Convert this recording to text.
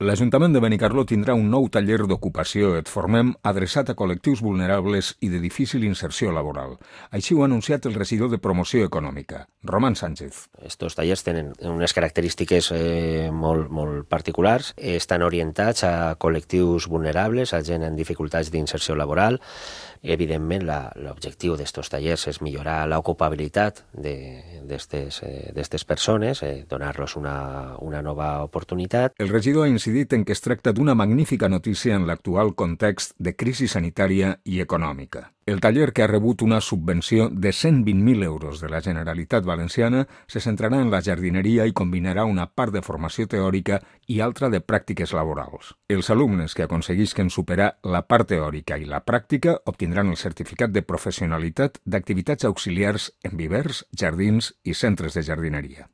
L'Ajuntament de Benicarló tindrà un nou taller d'ocupació Et Formem adreçat a col·lectius vulnerables i de difícil inserció laboral. Així ho ha anunciat el regidor de Promoció Econòmica, Román Sánchez. Estos tallers tenen unes característiques molt particulars. Estan orientats a col·lectius vulnerables, a gent en dificultats d'inserció laboral. Evidentment, l'objectiu d'estos tallers és millorar l'ocupabilitat d'estes persones, donar-los una nova oportunitat. El regidor ha incidit en que es tracta d'una magnífica notícia en l'actual context de crisi sanitària i econòmica. El taller, que ha rebut una subvenció de 120.000 euros de la Generalitat Valenciana, se centrarà en la jardineria i combinarà una part de formació teòrica i altra de pràctiques laborals. Els alumnes que aconseguisquen superar la part teòrica i la pràctica obtindran el certificat de professionalitat d'activitats auxiliars en vivers, jardins i centres de jardineria.